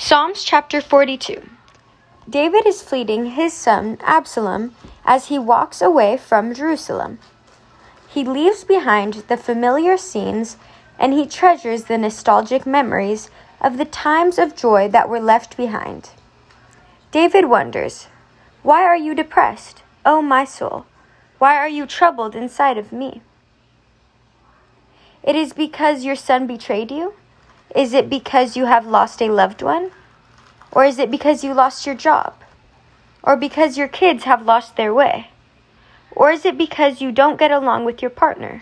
Psalms chapter 42. David is fleeing his son Absalom as he walks away from Jerusalem. He leaves behind the familiar scenes and he treasures the nostalgic memories of the times of joy that were left behind. David wonders, "Why are you depressed, O my soul? Why are you troubled inside of me? It is because your son betrayed you? Is it because you have lost a loved one? Or is it because you lost your job? Or because your kids have lost their way? Or is it because you don't get along with your partner?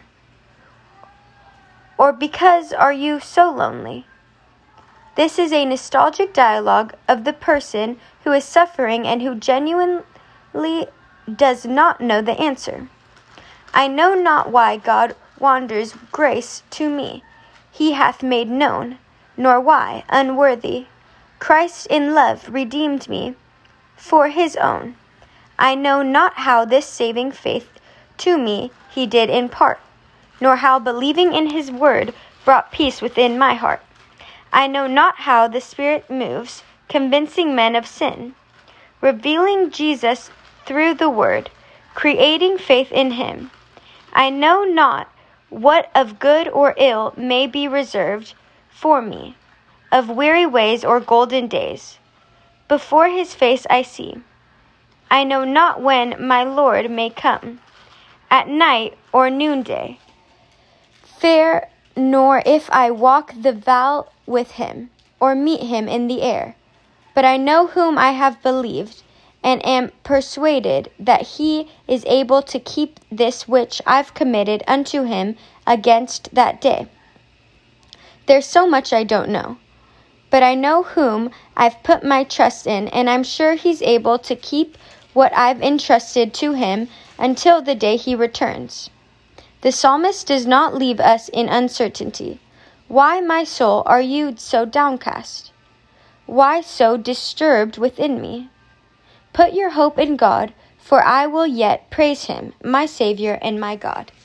Or because are you so lonely?" This is a nostalgic dialogue of the person who is suffering and who genuinely does not know the answer. "I know not why God wanders grace to me. He hath made known, nor why, unworthy. Christ in love redeemed me for his own. I know not how this saving faith to me he did impart, nor how believing in his word brought peace within my heart. I know not how the Spirit moves, convincing men of sin, revealing Jesus through the word, creating faith in him. I know not what of good or ill may be reserved for me, of weary ways or golden days. Before his face I see. I know not when my Lord may come, at night or noonday, fair, nor if I walk the vale with him, or meet him in the air. But I know whom I have believed, and am persuaded that he is able to keep this which I've committed unto him against that day. There's so much I don't know, but I know whom I've put my trust in, and I'm sure he's able to keep what I've entrusted to him until the day he returns." The psalmist does not leave us in uncertainty. "Why, my soul, are you so downcast? Why so disturbed within me? Put your hope in God, for I will yet praise him, my Savior and my God."